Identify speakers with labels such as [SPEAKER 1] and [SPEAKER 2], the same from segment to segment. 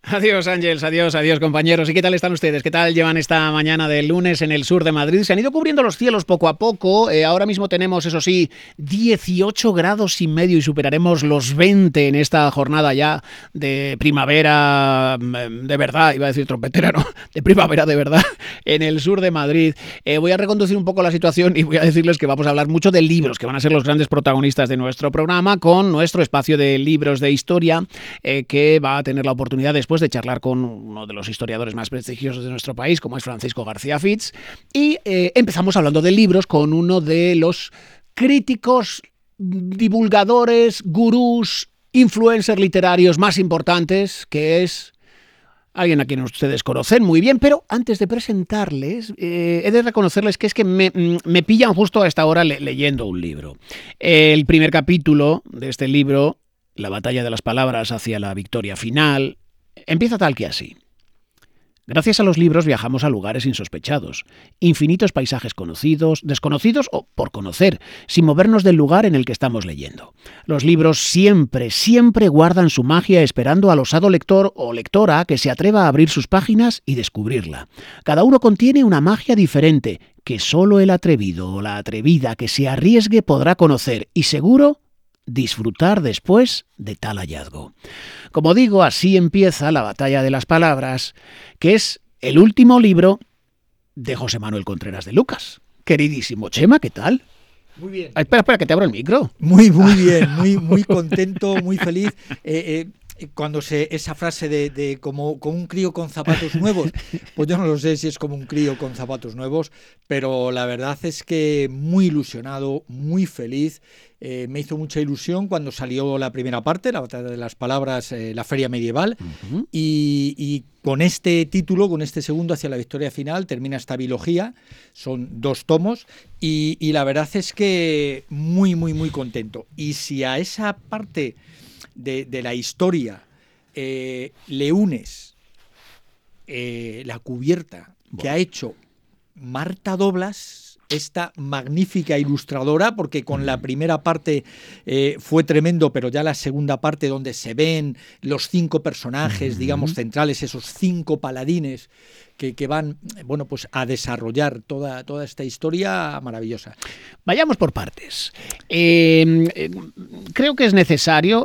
[SPEAKER 1] Adiós, Ángeles, adiós, compañeros. ¿Y qué tal están ustedes? ¿Qué tal llevan esta mañana de lunes en el sur de Madrid? Se han ido cubriendo los cielos poco a poco. Ahora mismo tenemos, eso sí, 18 grados y medio y superaremos los 20 en esta jornada ya de primavera de verdad. Iba a decir trompetera, ¿no? De primavera de verdad en el sur de Madrid. Voy a reconducir un poco la situación y voy a decirles que vamos a hablar mucho de libros, que van a ser los grandes protagonistas de nuestro programa, con nuestro espacio de libros de historia, que va a tener la oportunidad después de charlar con uno de los historiadores más prestigiosos de nuestro país, como es Francisco García Fitz. Y empezamos hablando de libros con uno de los críticos, divulgadores, gurús, influencers literarios más importantes, que es alguien a quien ustedes conocen muy bien, pero antes de presentarles, he de reconocerles que es que me pillan justo a esta hora leyendo un libro. El primer capítulo de este libro, La batalla de las palabras hacia la victoria final, empieza tal que así. Gracias a los libros viajamos a lugares insospechados, infinitos paisajes conocidos, desconocidos o por conocer, sin movernos del lugar en el que estamos leyendo. Los libros siempre guardan su magia esperando al osado lector o lectora que se atreva a abrir sus páginas y descubrirla. Cada uno contiene una magia diferente que solo el atrevido o la atrevida que se arriesgue podrá conocer y seguro disfrutar después de tal hallazgo. Como digo, así empieza La batalla de las palabras, que es el último libro de José Manuel Contreras de Lucas. Queridísimo Chema, ¿qué tal?
[SPEAKER 2] Muy bien.
[SPEAKER 1] Espera, que te abro el micro.
[SPEAKER 2] Muy bien, muy contento, muy feliz. Cuando esa frase de como un crío con zapatos nuevos, pues yo no lo sé si es como un crío con zapatos nuevos, pero la verdad es que muy ilusionado, muy feliz. Me hizo mucha ilusión cuando salió la primera parte, La batalla de las palabras, la feria medieval, y con este título, con este segundo, Hacia la victoria final, termina esta biología. Son 2 tomos y la verdad es que muy contento. Y si a esa parte de la historia le unes la cubierta que ha hecho Marta Doblas, esta magnífica ilustradora, porque con la primera parte fue tremendo, pero ya la segunda parte, donde se ven los 5 personajes, digamos, centrales, esos 5 paladines que van, bueno, pues a desarrollar toda esta historia maravillosa.
[SPEAKER 1] Vayamos por partes. Creo que es necesario,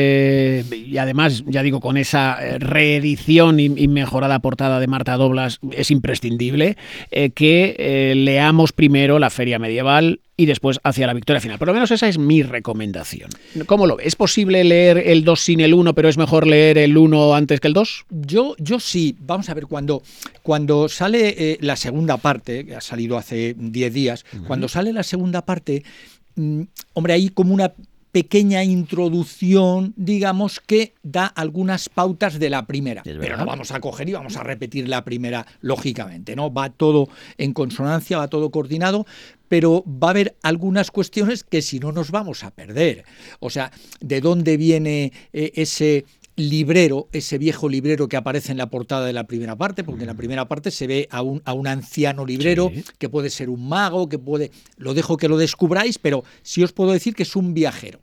[SPEAKER 1] y además, ya digo, con esa reedición y mejorada portada de Marta Doblas, es imprescindible que leamos primero la feria medieval y después Hacia la victoria final. Por lo menos esa es mi recomendación. ¿Cómo lo ves? ¿Es posible leer el 2 sin el 1, pero es mejor leer el 1 antes que el 2?
[SPEAKER 2] Yo sí. Vamos a ver, cuando sale la segunda parte, que ha salido hace 10 días, cuando sale la segunda parte, hombre, hay como una pequeña introducción, digamos, que da algunas pautas de la primera, pero no vamos a coger y vamos a repetir la primera, lógicamente, ¿no? Va todo en consonancia, va todo coordinado, pero va a haber algunas cuestiones que si no nos vamos a perder. O sea, ¿de dónde viene ese librero, ese viejo librero que aparece en la portada de la primera parte? Porque en la primera parte se ve a un anciano librero, sí, que puede ser un mago, que puede... Lo dejo que lo descubráis, pero sí os puedo decir que es un viajero.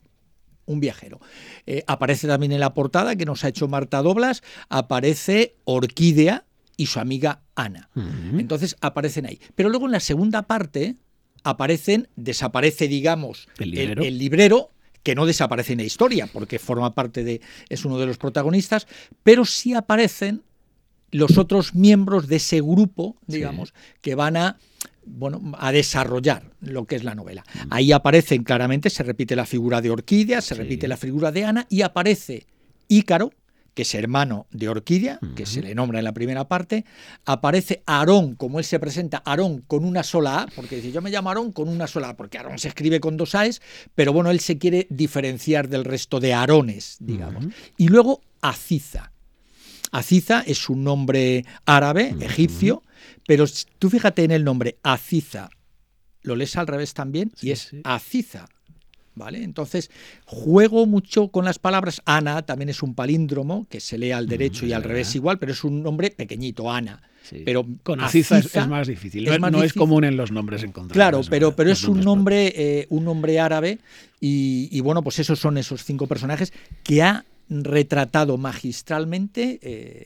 [SPEAKER 2] Aparece también en la portada, que nos ha hecho Marta Doblas, aparece Orquídea y su amiga Ana. Entonces aparecen ahí. Pero luego en la segunda parte desaparece, digamos, el librero, que no desaparece en la historia, porque forma parte es uno de los protagonistas, pero sí aparecen los otros miembros de ese grupo, digamos, sí, que van a desarrollar lo que es la novela. Ahí aparecen claramente, se repite la figura de Orquídea, se repite la figura de Ana, y aparece Ícaro, que es hermano de Orquídea, que se le nombra en la primera parte. Aparece Aarón, como él se presenta, Aarón con una sola A, porque dice, yo me llamo Aarón con una sola A, porque Aarón se escribe con 2 A's, pero bueno, él se quiere diferenciar del resto de Aarones, digamos. Y luego Aziza. Aziza es un nombre árabe, egipcio, pero tú fíjate en el nombre Aziza, lo lees al revés también, y es Aziza. ¿Vale? Entonces, juego mucho con las palabras. Ana también es un palíndromo, que se lee al derecho y al revés igual, pero es un nombre pequeñito, Ana.
[SPEAKER 1] Sí.
[SPEAKER 2] Pero
[SPEAKER 1] con Aziza es más difícil. No es común en los nombres encontrar.
[SPEAKER 2] Claro, pero es un nombre árabe y bueno, pues esos son esos 5 personajes que ha retratado magistralmente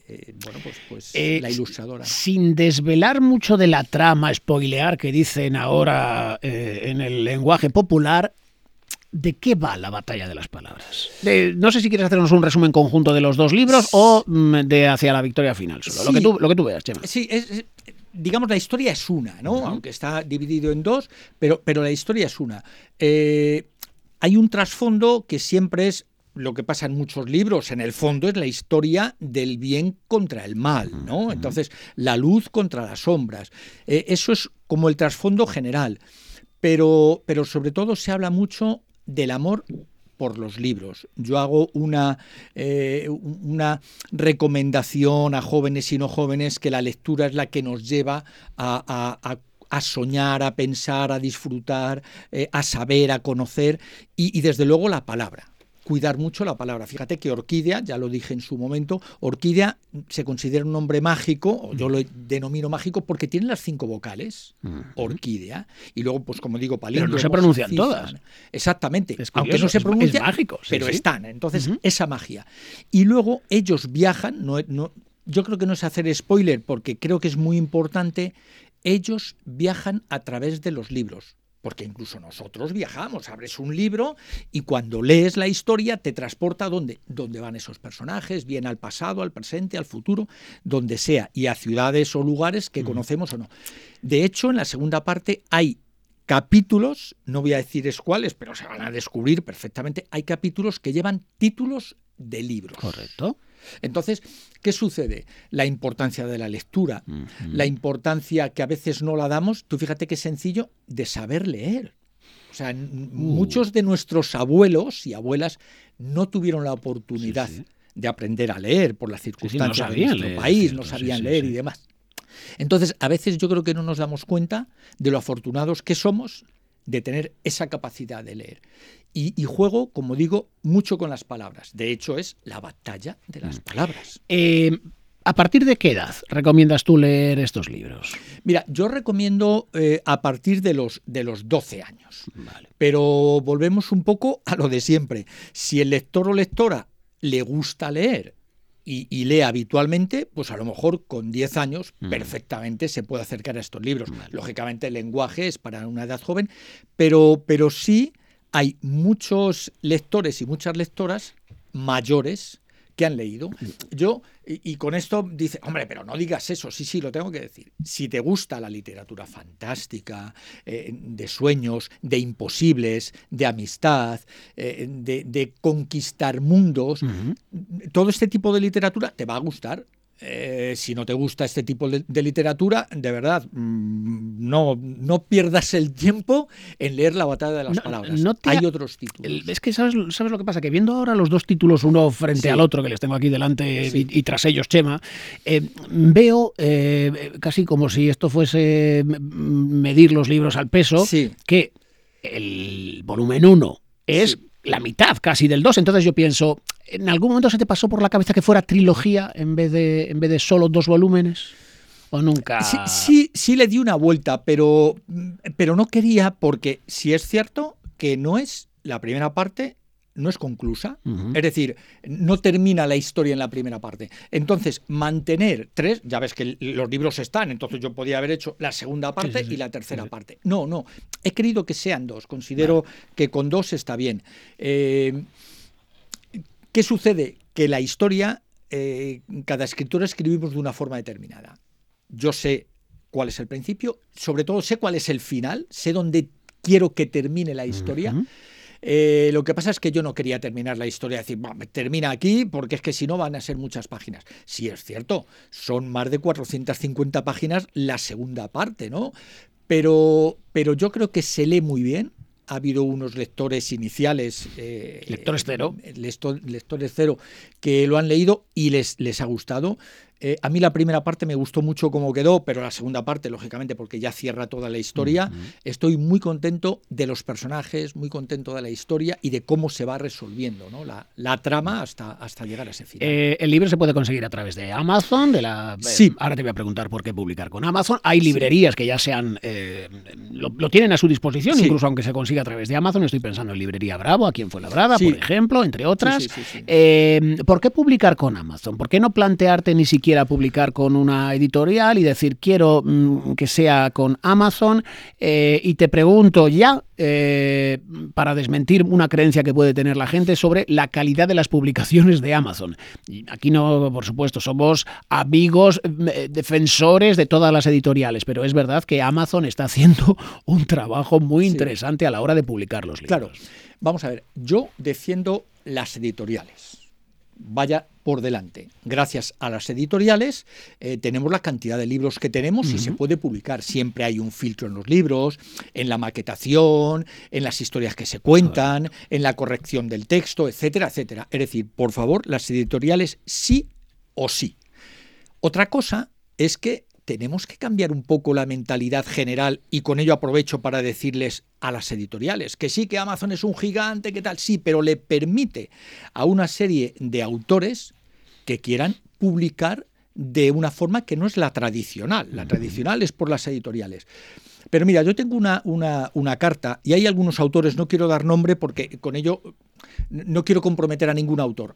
[SPEAKER 2] la ilustradora.
[SPEAKER 1] Sin desvelar mucho de la trama, spoilear, que dicen ahora en el lenguaje popular, ¿de qué va la batalla de las palabras? No sé si quieres hacernos un resumen conjunto de los dos libros o de hacia la victoria final solo. Sí. Lo que tú veas, Chema.
[SPEAKER 2] Sí, digamos, la historia es una, ¿no? Aunque está dividido en dos, pero la historia es una. Hay un trasfondo que siempre es lo que pasa en muchos libros, en el fondo es la historia del bien contra el mal, ¿no? Entonces, la luz contra las sombras. Eso es como el trasfondo general, pero sobre todo se habla mucho del amor por los libros. Yo hago una recomendación a jóvenes y no jóvenes, que la lectura es la que nos lleva a soñar, a pensar, a disfrutar, a saber, a conocer y desde luego la palabra. Cuidar mucho la palabra. Fíjate que Orquídea, ya lo dije en su momento, Orquídea se considera un nombre mágico, o yo lo denomino mágico, porque tiene las 5 vocales, Orquídea, y luego, pues como digo, palíndromos.
[SPEAKER 1] Pero no se pronuncian todas.
[SPEAKER 2] Exactamente, aunque no se pronuncia,
[SPEAKER 1] es mágico, sí,
[SPEAKER 2] pero
[SPEAKER 1] sí.
[SPEAKER 2] Están. Entonces, esa magia. Y luego ellos viajan, yo creo que no es hacer spoiler, porque creo que es muy importante, ellos viajan a través de los libros. Porque incluso nosotros viajamos, abres un libro y cuando lees la historia te transporta a dónde van esos personajes, bien al pasado, al presente, al futuro, donde sea, y a ciudades o lugares que conocemos o no. De hecho, en la segunda parte hay capítulos, no voy a decir cuáles, pero se van a descubrir perfectamente, hay capítulos que llevan títulos de libros.
[SPEAKER 1] Correcto.
[SPEAKER 2] Entonces, ¿qué sucede? La importancia de la lectura, la importancia que a veces no la damos, tú fíjate qué sencillo, de saber leer. O sea, muchos de nuestros abuelos y abuelas no tuvieron la oportunidad de aprender a leer por las circunstancias de nuestro país, no sabían leer y demás. Entonces, a veces yo creo que no nos damos cuenta de lo afortunados que somos de tener esa capacidad de leer. Y juego, como digo, mucho con las palabras. De hecho, es la batalla de las palabras.
[SPEAKER 1] ¿A partir de qué edad recomiendas tú leer estos libros?
[SPEAKER 2] Mira, yo recomiendo a partir de los 12 años.
[SPEAKER 1] Vale.
[SPEAKER 2] Pero volvemos un poco a lo de siempre. Si el lector o lectora le gusta leer y lee habitualmente, pues a lo mejor con 10 años perfectamente se puede acercar a estos libros. Vale. Lógicamente el lenguaje es para una edad joven, pero sí hay muchos lectores y muchas lectoras mayores que han leído. Yo, y con esto dice, hombre, pero no digas eso, sí, lo tengo que decir. Si te gusta la literatura fantástica, de sueños, de imposibles, de amistad, de conquistar mundos, todo este tipo de literatura te va a gustar. Si no te gusta este tipo de literatura, de verdad, no pierdas el tiempo en leer La batalla de las palabras. Hay otros títulos.
[SPEAKER 1] Es que ¿sabes lo que pasa? Que viendo ahora los dos títulos uno frente al otro, que les tengo aquí delante y tras ellos, Chema, veo casi como si esto fuese medir los libros al peso, que el volumen 1 es la mitad casi del 2, entonces yo pienso, ¿en algún momento se te pasó por la cabeza que fuera trilogía en vez de solo 2 volúmenes? ¿O nunca?
[SPEAKER 2] Sí le di una vuelta, pero no quería, porque si es cierto que no es la primera parte, no es conclusa, es decir, no termina la historia en la primera parte. Entonces, mantener 3, ya ves que los libros están, entonces yo podía haber hecho la segunda parte y la tercera parte. No, he querido que sean 2, considero que con 2 está bien. ¿Qué sucede? Que la historia, cada escritor escribimos de una forma determinada. Yo sé cuál es el principio, sobre todo sé cuál es el final, sé dónde quiero que termine la historia. Lo que pasa es que yo no quería terminar la historia, decir, termina aquí, porque es que si no van a ser muchas páginas. Sí, es cierto, son más de 450 páginas la segunda parte, ¿no? Pero yo creo que se lee muy bien. Ha habido unos lectores iniciales,
[SPEAKER 1] lectores cero,
[SPEAKER 2] lectores cero, que lo han leído y les ha gustado. A mí la primera parte me gustó mucho cómo quedó, pero la segunda parte, lógicamente, porque ya cierra toda la historia, estoy muy contento de los personajes, muy contento de la historia y de cómo se va resolviendo, ¿no? la trama hasta llegar a ese final.
[SPEAKER 1] El libro se puede conseguir a través de Amazon,
[SPEAKER 2] Sí.
[SPEAKER 1] Ahora te voy a preguntar por qué publicar con Amazon. Hay librerías que ya lo tienen a su disposición,
[SPEAKER 2] Sí.
[SPEAKER 1] incluso aunque se consiga a través de Amazon. Estoy pensando en Librería Bravo, aquí en Fuenlabrada,
[SPEAKER 2] Sí.
[SPEAKER 1] por ejemplo, entre otras.
[SPEAKER 2] Sí.
[SPEAKER 1] ¿Por qué publicar con Amazon? ¿Por qué no plantearte ni siquiera publicar con una editorial y decir quiero que sea con Amazon? Y te pregunto ya, para desmentir una creencia que puede tener la gente sobre la calidad de las publicaciones de Amazon. Y aquí no, por supuesto, somos amigos, defensores de todas las editoriales, pero es verdad que Amazon está haciendo un trabajo muy interesante a la hora de publicar los libros.
[SPEAKER 2] Claro, vamos a ver, yo defiendo las editoriales. Vaya por delante. Gracias a las editoriales tenemos la cantidad de libros que tenemos y se puede publicar. Siempre hay un filtro en los libros, en la maquetación, en las historias que se cuentan, en la corrección del texto, etcétera, etcétera. Es decir, por favor, las editoriales sí o sí. Otra cosa es que tenemos que cambiar un poco la mentalidad general y con ello aprovecho para decirles a las editoriales que sí, que Amazon es un gigante, que tal, sí, pero le permite a una serie de autores que quieran publicar de una forma que no es la tradicional. La tradicional es por las editoriales. Pero mira, yo tengo una carta y hay algunos autores, no quiero dar nombre porque con ello no quiero comprometer a ningún autor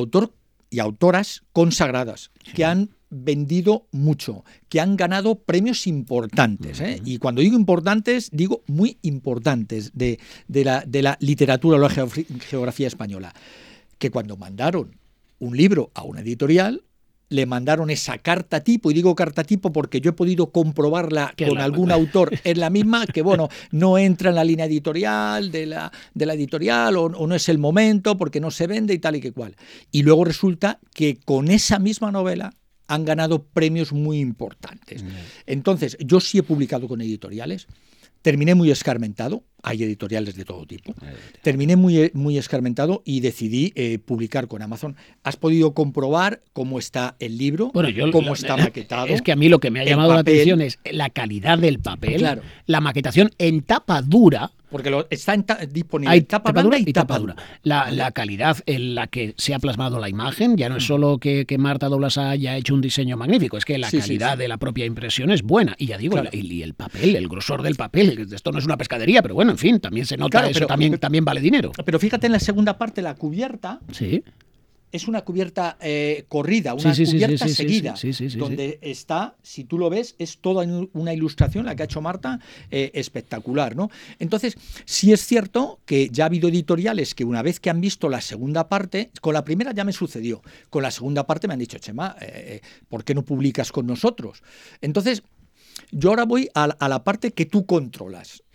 [SPEAKER 2] y autoras consagradas que han vendido mucho, que han ganado premios importantes, ¿eh? Y cuando digo importantes, digo muy importantes de la literatura o la geografía española, que cuando mandaron un libro a una editorial, le mandaron esa carta tipo, y digo carta tipo porque yo he podido comprobarla con algún autor en la misma, que bueno, no entra en la línea editorial de la editorial o no es el momento porque no se vende y tal y que cual. Y luego resulta que con esa misma novela han ganado premios muy importantes. Entonces, yo sí he publicado con editoriales, terminé muy escarmentado, hay editoriales de todo tipo, terminé muy escarmentado y decidí publicar con Amazon. ¿Has podido comprobar cómo está el libro?
[SPEAKER 1] Bueno,
[SPEAKER 2] cómo está maquetado.
[SPEAKER 1] Es que a mí lo que me ha llamado la atención es la calidad del papel, la maquetación en tapa dura.
[SPEAKER 2] Porque está disponible en tapa blanda y tapa dura.
[SPEAKER 1] La calidad en la que se ha plasmado la imagen, ya no es solo que Marta Doblas haya hecho un diseño magnífico, es que la calidad de la propia impresión es buena. Y ya digo, y el papel, el grosor del papel, esto no es una pescadería, pero bueno, en fin, también se nota, eso también vale dinero.
[SPEAKER 2] Pero fíjate en la segunda parte, la cubierta.
[SPEAKER 1] Sí.
[SPEAKER 2] Es una cubierta corrida, una cubierta seguida, donde está, si tú lo ves, es toda una ilustración, la que ha hecho Marta, espectacular, ¿no? Entonces, sí es cierto que ya ha habido editoriales que una vez que han visto la segunda parte, con la primera ya me sucedió, con la segunda parte me han dicho, Chema, ¿por qué no publicas con nosotros? Entonces, yo ahora voy a la parte que tú controlas.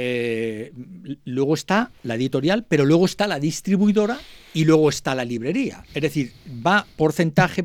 [SPEAKER 2] Luego está la editorial, pero luego está la distribuidora y luego está la librería. Es decir, va porcentaje,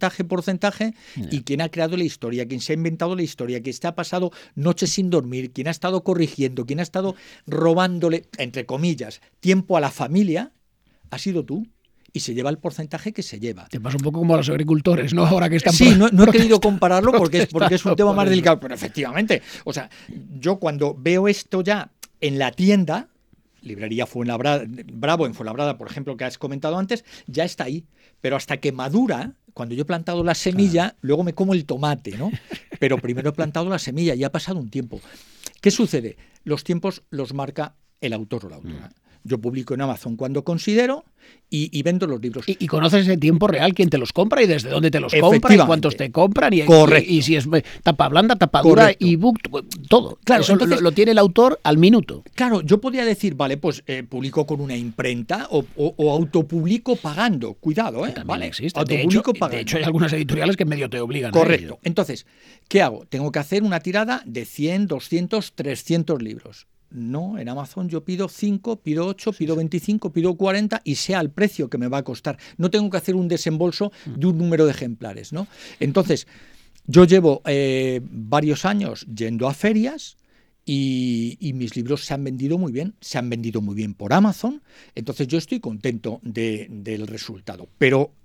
[SPEAKER 2] y quien ha creado la historia, quien se ha inventado la historia, quien se ha pasado noches sin dormir, quien ha estado corrigiendo, quien ha estado robándole, entre comillas, tiempo a la familia, ha sido tú. Y se lleva el porcentaje que se lleva.
[SPEAKER 1] Te pasa un poco como a los agricultores, ¿no? Ahora que están
[SPEAKER 2] no he querido compararlo porque es un tema más delicado, pero efectivamente, o sea, yo cuando veo esto ya en la tienda, librería Bravo en Fuenlabrada, por ejemplo, que has comentado antes, ya está ahí, pero hasta que madura, cuando yo he plantado la semilla, luego me como el tomate, ¿no? Pero primero he plantado la semilla y ha pasado un tiempo. ¿Qué sucede? Los tiempos los marca el autor o la autora. Yo publico en Amazon cuando considero y vendo los libros.
[SPEAKER 1] Y conoces en tiempo real quién te los compra y desde dónde te los compra y cuántos te compran y si es tapa blanda, tapa dura, ebook, todo.
[SPEAKER 2] Claro,
[SPEAKER 1] eso
[SPEAKER 2] entonces,
[SPEAKER 1] lo tiene el autor al minuto.
[SPEAKER 2] Claro, yo podría decir, vale, pues publico con una imprenta o autopublico pagando. Cuidado,
[SPEAKER 1] También
[SPEAKER 2] vale,
[SPEAKER 1] existe.
[SPEAKER 2] autopublico pagando.
[SPEAKER 1] De hecho, hay algunas editoriales que medio te obligan.
[SPEAKER 2] Correcto.
[SPEAKER 1] A ello.
[SPEAKER 2] Entonces, ¿qué hago? Tengo que hacer una tirada de 100, 200, 300 libros. No, en Amazon yo pido 5, pido 8, pido 25, pido 40 y sea el precio que me va a costar. No tengo que hacer un desembolso de un número de ejemplares, ¿no? Entonces, yo llevo varios años yendo a ferias y mis libros se han vendido muy bien por Amazon, entonces yo estoy contento del resultado. Pero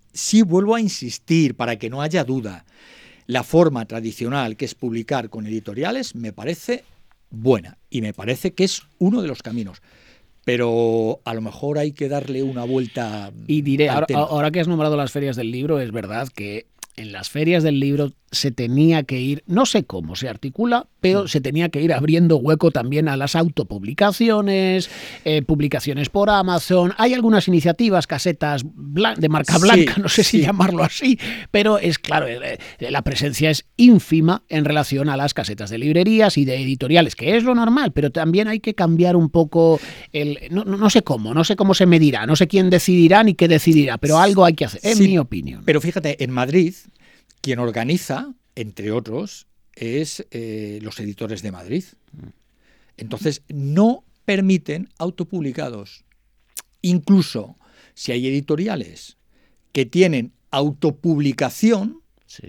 [SPEAKER 2] sí vuelvo a insistir, para que no haya duda, la forma tradicional, que es publicar con editoriales, me parece buena y me parece que es uno de los caminos. Pero a lo mejor hay que darle una vuelta.
[SPEAKER 1] Y diré,
[SPEAKER 2] al tema.
[SPEAKER 1] ahora que has nombrado las ferias del libro, es verdad que en las ferias del libro se tenía que ir, no sé cómo se articula, pero se tenía que ir abriendo hueco también a las autopublicaciones, publicaciones por Amazon. Hay algunas iniciativas, casetas de marca blanca, no sé si llamarlo así, pero es claro, la presencia es ínfima en relación a las casetas de librerías y de editoriales, que es lo normal, pero también hay que cambiar un poco no sé cómo se medirá, no sé quién decidirá ni qué decidirá, pero algo hay que hacer, en mi opinión.
[SPEAKER 2] Pero fíjate, en Madrid, quien organiza, entre otros, es los editores de Madrid. Entonces, no permiten autopublicados. Incluso si hay editoriales que tienen autopublicación,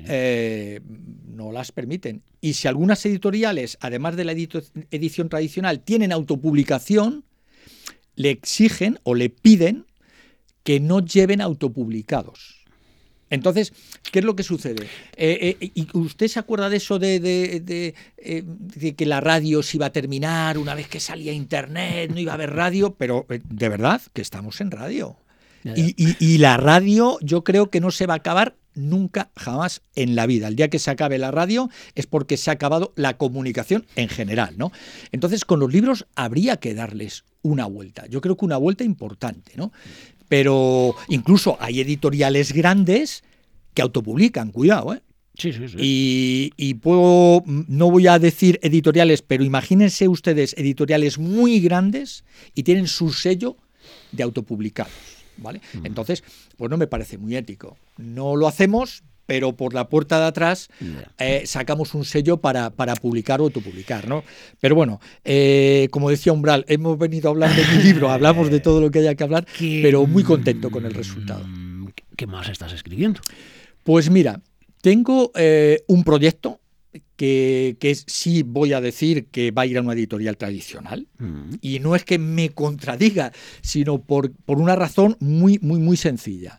[SPEAKER 2] no las permiten. Y si algunas editoriales, además de la edición tradicional, tienen autopublicación, le exigen o le piden que no lleven autopublicados. Entonces, ¿qué es lo que sucede? ¿Y usted se acuerda de eso de que la radio se iba a terminar una vez que salía Internet, no iba a haber radio? Pero de verdad que estamos en radio. Y la radio yo creo que no se va a acabar nunca, jamás en la vida. El día que se acabe la radio es porque se ha acabado la comunicación en general, ¿no? Entonces, con los libros habría que darles una vuelta. Yo creo que una vuelta importante, ¿no? Pero incluso hay editoriales grandes que autopublican, cuidado, ¿eh?
[SPEAKER 1] Sí.
[SPEAKER 2] Y puedo, no voy a decir editoriales, pero imagínense ustedes editoriales muy grandes y tienen su sello de autopublicados, ¿vale? Entonces, pues no me parece muy ético. No lo hacemos, pero por la puerta de atrás sacamos un sello para publicar o autopublicar, ¿no? Pero bueno, como decía Umbral, hemos venido a hablar de mi libro, hablamos de todo lo que haya que hablar, pero muy contento con el resultado.
[SPEAKER 1] ¿Qué más estás escribiendo?
[SPEAKER 2] Pues mira, tengo un proyecto que sí voy a decir que va a ir a una editorial tradicional, y no es que me contradiga, sino por una razón muy, muy, muy sencilla.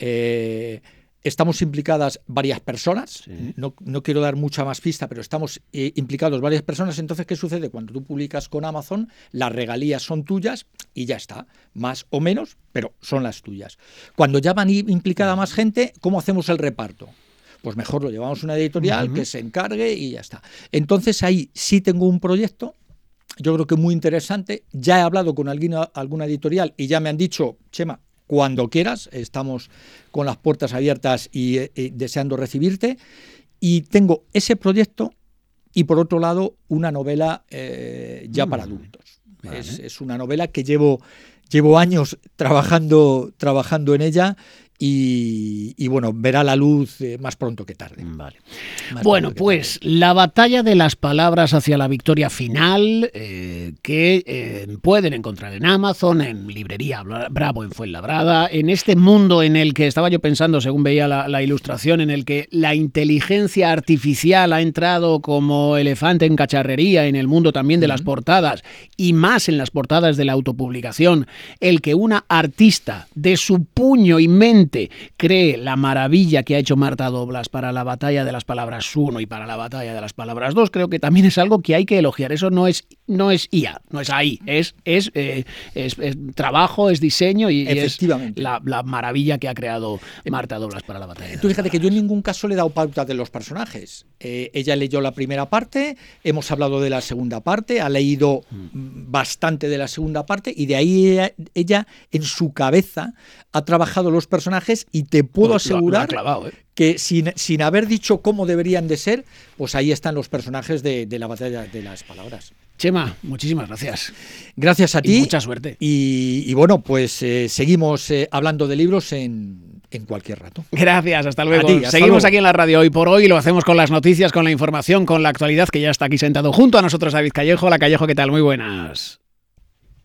[SPEAKER 2] Estamos implicadas varias personas, no quiero dar mucha más pista, pero estamos implicados varias personas. Entonces, ¿qué sucede? Cuando tú publicas con Amazon, las regalías son tuyas y ya está, más o menos, pero son las tuyas. Cuando ya van implicada más gente, ¿cómo hacemos el reparto? Pues mejor lo llevamos a una editorial que se encargue y ya está. Entonces ahí sí tengo un proyecto, yo creo que muy interesante. Ya he hablado con alguna editorial y ya me han dicho, Chema, cuando quieras, estamos con las puertas abiertas y deseando recibirte. Y tengo ese proyecto y, por otro lado, una novela ya para adultos. Vale. Es una novela que llevo años trabajando en ella. Y bueno, verá la luz más pronto que tarde.
[SPEAKER 1] Vale. Bueno, pues la batalla de las palabras hacia la victoria final, que pueden encontrar en Amazon, en Librería Bravo en Fuenlabrada, en este mundo en el que estaba yo pensando, según veía la ilustración, en el que la inteligencia artificial ha entrado como elefante en cacharrería en el mundo también de las portadas, y más en las portadas de la autopublicación, el que una artista de su puño y mente cree la maravilla que ha hecho Marta Doblas para la batalla de las palabras 1 y para la batalla de las palabras 2, creo que también es algo que hay que elogiar. Eso no es IA, no es AI, es trabajo, es diseño y es la maravilla que ha creado Marta Doblas para la batalla.
[SPEAKER 2] Tú fíjate que yo en ningún caso le he dado pauta de los personajes. Ella leyó la primera parte, hemos hablado de la segunda parte, ha leído bastante de la segunda parte y de ahí ella en su cabeza ha trabajado los personajes y te puedo asegurar que sin haber dicho cómo deberían de ser, pues ahí están los personajes de la batalla de las palabras.
[SPEAKER 1] Chema, muchísimas gracias.
[SPEAKER 2] Gracias a ti.
[SPEAKER 1] Y mucha suerte.
[SPEAKER 2] Y bueno, pues seguimos hablando de libros en cualquier rato.
[SPEAKER 1] Gracias, hasta luego.
[SPEAKER 2] Seguimos
[SPEAKER 1] luego. Aquí en la radio Hoy por Hoy, lo hacemos con las noticias, con la información, con la actualidad, que ya está aquí sentado junto a nosotros David Callejo. Hola Callejo, ¿qué tal? Muy buenas.